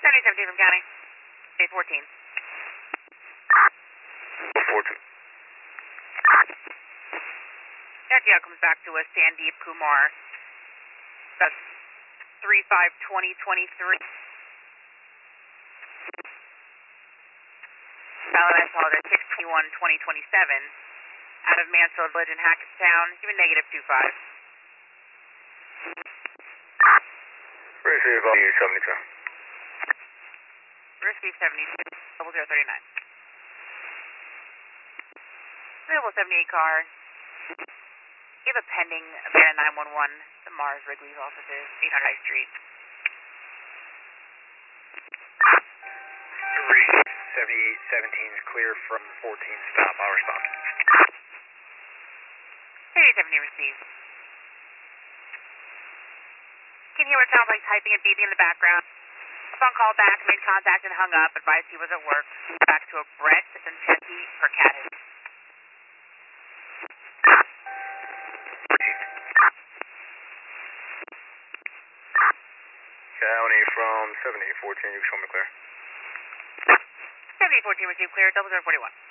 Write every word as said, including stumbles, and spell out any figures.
seventy seventeen from county. Day fourteen. fourteen. Taxi out comes back to us, Sandeep Kumar. That's three five twenty twenty-three. Valid, I saw that six twenty-one twenty twenty-seven. Out of Mansfield Village in Hackettstown. Give me negative two five. Receive value seventy-two. Receive seventy-two, double zero thirty-nine. Available seventy-eight car. Give a pending abandoned nine one one. The Mars Wrigley's offices, eight hundred High Street. Receive seventy-eight seventeen is clear from fourteen stop. I'll respond. seventy-eight seventeen received. Can hear what it sounds like typing and beeping in the background. Phone call back, made contact and hung up. Advised he was at work. Back to a Brett Vincenzi for Caddis. County from seventy fourteen, you can show me clear. seventy fourteen received clear, double zero forty-one.